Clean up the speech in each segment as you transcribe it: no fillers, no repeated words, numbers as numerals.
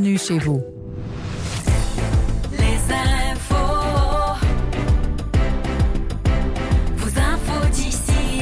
Bienvenue chez vous. Les infos. Vos infos d'ici.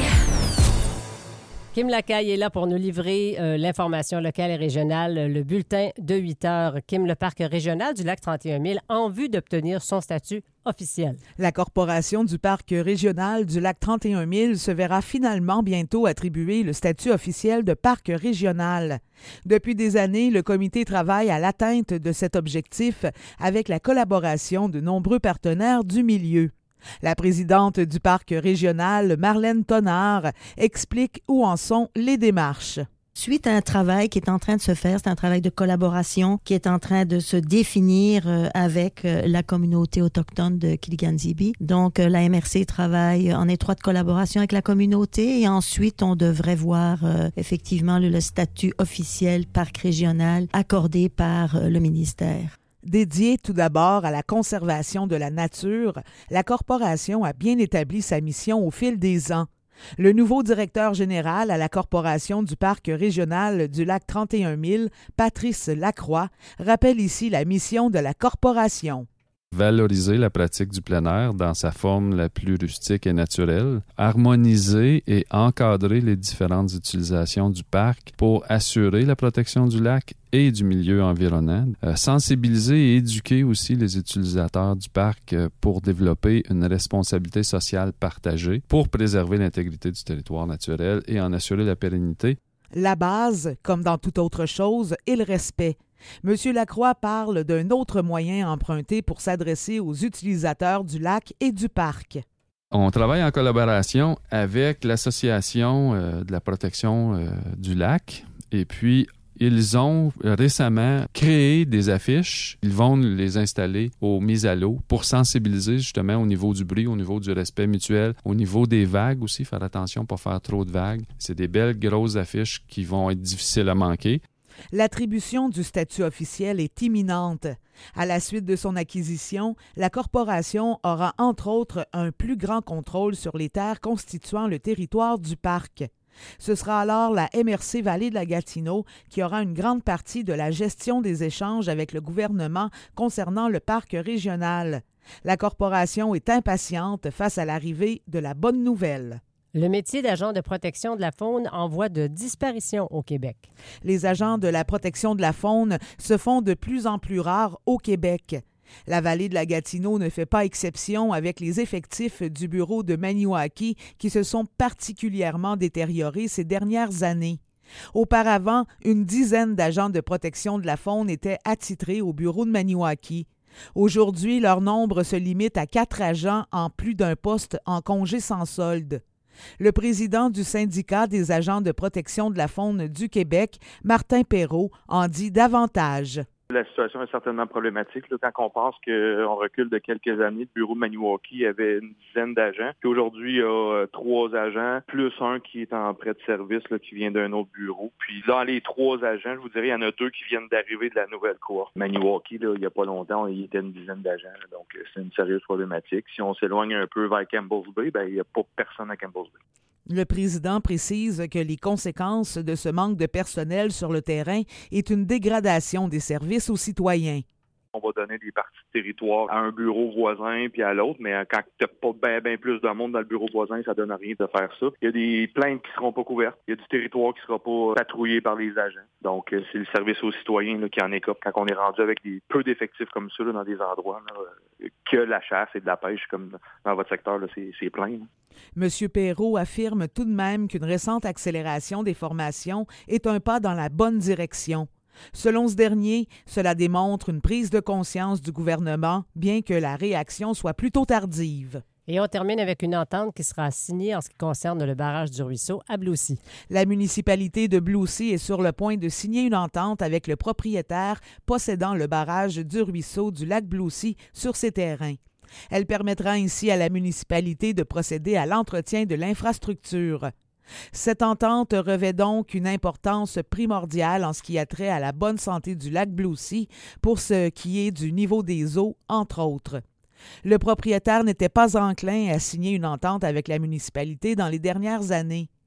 Kim Lacaille est là pour nous livrer l'information locale et régionale, le bulletin de 8 heures. Kim, le parc régional du lac 31 000 en vue d'obtenir son statut officiel. La Corporation du parc régional du lac 31 000 se verra finalement bientôt attribuer le statut officiel de parc régional. Depuis des années, le comité travaille à l'atteinte de cet objectif avec la collaboration de nombreux partenaires du milieu. La présidente du parc régional, Marlène Tonard, explique où en sont les démarches. Suite à un travail qui est en train de se faire, c'est un travail de collaboration qui est en train de se définir avec la communauté autochtone de Kiligan-Zibi. Donc, la MRC travaille en étroite collaboration avec la communauté et ensuite, on devrait voir effectivement le statut officiel parc régional accordé par le ministère. Dédiée tout d'abord à la conservation de la nature, la Corporation a bien établi sa mission au fil des ans. Le nouveau directeur général à la Corporation du parc régional du lac 31 000, Patrice Lacroix, rappelle ici la mission de la Corporation. Valoriser la pratique du plein air dans sa forme la plus rustique et naturelle, harmoniser et encadrer les différentes utilisations du parc pour assurer la protection du lac et du milieu environnant, sensibiliser et éduquer aussi les utilisateurs du parc pour développer une responsabilité sociale partagée pour préserver l'intégrité du territoire naturel et en assurer la pérennité. La base, comme dans toute autre chose, est le respect. M. Lacroix parle d'un autre moyen emprunté pour s'adresser aux utilisateurs du lac et du parc. On travaille en collaboration avec l'Association de la protection du lac et puis ils ont récemment créé des affiches. Ils vont les installer aux mises à l'eau pour sensibiliser justement au niveau du bruit, au niveau du respect mutuel, au niveau des vagues aussi, faire attention pour faire trop de vagues. C'est des belles grosses affiches qui vont être difficiles à manquer. L'attribution du statut officiel est imminente. À la suite de son acquisition, la Corporation aura entre autres un plus grand contrôle sur les terres constituant le territoire du parc. Ce sera alors la MRC Vallée de la Gatineau qui aura une grande partie de la gestion des échanges avec le gouvernement concernant le parc régional. La Corporation est impatiente face à l'arrivée de la bonne nouvelle. Le métier d'agent de protection de la faune en voie de disparition au Québec. Les agents de la protection de la faune se font de plus en plus rares au Québec. La vallée de la Gatineau ne fait pas exception avec les effectifs du bureau de Maniwaki qui se sont particulièrement détériorés ces dernières années. Auparavant, une dizaine d'agents de protection de la faune étaient attitrés au bureau de Maniwaki. Aujourd'hui, leur nombre se limite à 4 agents en plus d'un poste en congé sans solde. Le président du syndicat des agents de protection de la faune du Québec, Martin Perrault, en dit davantage. La situation est certainement problématique. Là, quand on pense qu'on recule de quelques années, le bureau de Maniwaki avait une dizaine d'agents. Puis aujourd'hui, il y a 3 agents, plus un qui est en prêt de service, là, qui vient d'un autre bureau. Puis dans les 3 agents, je vous dirais, il y en a 2 qui viennent d'arriver de la nouvelle cohorte. Maniwaki, là, il n'y a pas longtemps, il était une dizaine d'agents. Là, donc, c'est une sérieuse problématique. Si on s'éloigne un peu vers Campbell's Bay, ben, il n'y a pas personne à Campbell's Bay. Le président précise que les conséquences de ce manque de personnel sur le terrain est une dégradation des services aux citoyens. On va donner des parties de territoire à un bureau voisin puis à l'autre, mais quand tu n'as pas bien plus de monde dans le bureau voisin, ça donne rien de faire ça. Il y a des plaintes qui ne seront pas couvertes. Il y a du territoire qui ne sera pas patrouillé par les agents. Donc, c'est le service aux citoyens là, qui en écope quand on est rendu avec peu d'effectifs comme ça là, dans des endroits là, que la chasse et de la pêche, comme dans votre secteur, là, c'est plein. Là. M. Perrault affirme tout de même qu'une récente accélération des formations est un pas dans la bonne direction. Selon ce dernier, cela démontre une prise de conscience du gouvernement, bien que la réaction soit plutôt tardive. Et on termine avec une entente qui sera signée en ce qui concerne le barrage du ruisseau à Bloussy. La municipalité de Bloussy est sur le point de signer une entente avec le propriétaire possédant le barrage du ruisseau du lac Bloussy sur ses terrains. Elle permettra ainsi à la municipalité de procéder à l'entretien de l'infrastructure. Cette entente revêt donc une importance primordiale en ce qui a trait à la bonne santé du lac Bloussy pour ce qui est du niveau des eaux, entre autres. Le propriétaire n'était pas enclin à signer une entente avec la municipalité dans les dernières années.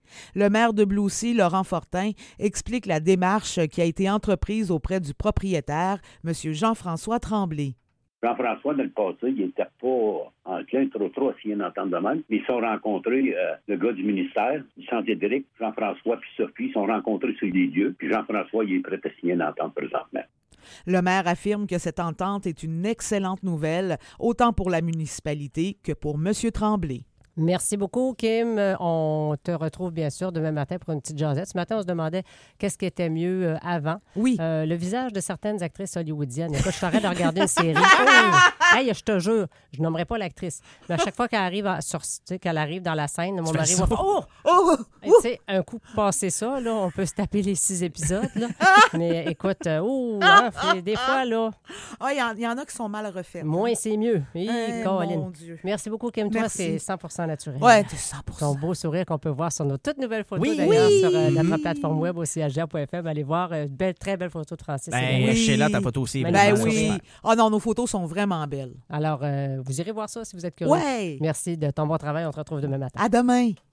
Le maire de Bloussy, Laurent Fortin, explique la démarche qui a été entreprise auprès du propriétaire, M. Jean-François Tremblay. Jean-François, dans le passé, il n'était pas enclin trop à signer une entente de même. Mais ils sont rencontrés, le gars du ministère, du Centre Hydrique, Jean-François puis Sophie, ils sont rencontrés sur les lieux. Puis Jean-François, il est prêt à signer une entente présentement. Le maire affirme que cette entente est une excellente nouvelle, autant pour la municipalité que pour M. Tremblay. Merci beaucoup, Kim. On te retrouve bien sûr demain matin pour une petite jasette. Ce matin, on se demandait qu'est-ce qui était mieux avant. Oui. Le visage de certaines actrices hollywoodiennes. Écoute, je t'arrête de regarder une série. Oh! Hey, je te jure, je nommerai pas l'actrice. Mais à chaque fois qu'elle arrive, qu'elle arrive dans la scène, mon mari va faire « Oh! Tu sais, un coup passé ça, là, on peut se taper les 6 épisodes. Là. Mais écoute, des fois, là... Il y en a qui sont mal refaits. Moins, c'est mieux. Mon Dieu. Merci beaucoup, Kim. Merci. Toi, c'est 100% naturel. Ouais, t'es 100%. Ton beau sourire qu'on peut voir sur nos toutes nouvelles photos, d'ailleurs, sur notre plateforme web aussi, CHGA.fm. Allez voir, très belle photo de Francis. Sheila, ta photo aussi. Oui. Non, nos photos sont vraiment belles. Alors, vous irez voir ça si vous êtes curieux. Ouais. Merci de ton bon travail. On te retrouve demain matin. À demain.